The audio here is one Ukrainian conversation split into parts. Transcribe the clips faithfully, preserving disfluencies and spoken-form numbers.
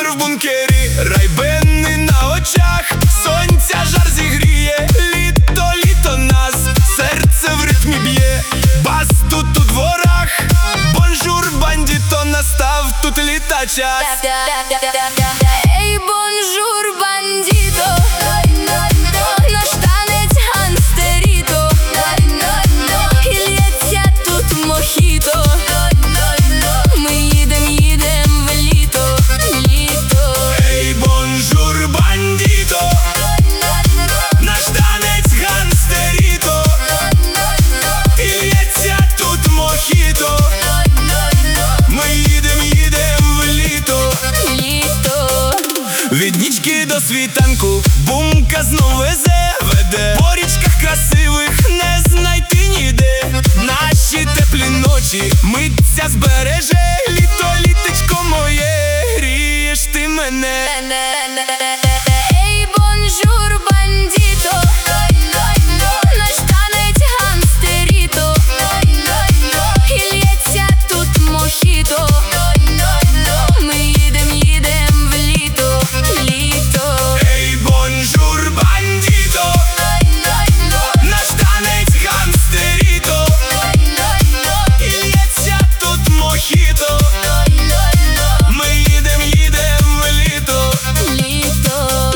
в бункері, райбени на очах, сонця жар зігріє, літо, літо нас, серце в ритмі б'є. Бас тут у дворах, бонжур, бандіто, настав тут літа час. Ей, бонжур, бандіто, наш танець ганстеріто, і лється тут мохіто. Ми їдем, їдем в літо, літо. Ей, бонжур, бандіто, наш танець ганстеріто, і лється тут мохіто. Ми їдем, їдем в літо, літо. від нічки до світанку бумка знов везе, веде по річках красивих не знайти ніде. Наші теплі ночі митця збереже, літо, літечко моє, грієш ти мене. Ей, бонжур, бандіто, наш танець ганстеріто, і лється тут мохіто. Ми їдем, їдем в літо, літо. Ей, бонжур, бандіто, наш танець ганстеріто, і лється тут мохіто. Ми їдем, їдем в літо, літо.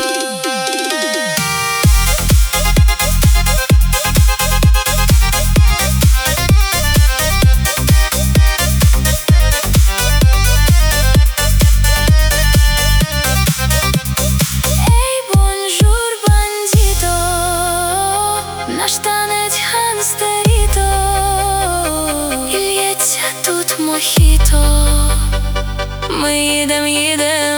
Наш танець ганстеріто, і лється тут мохіто. Ми їдем, їдем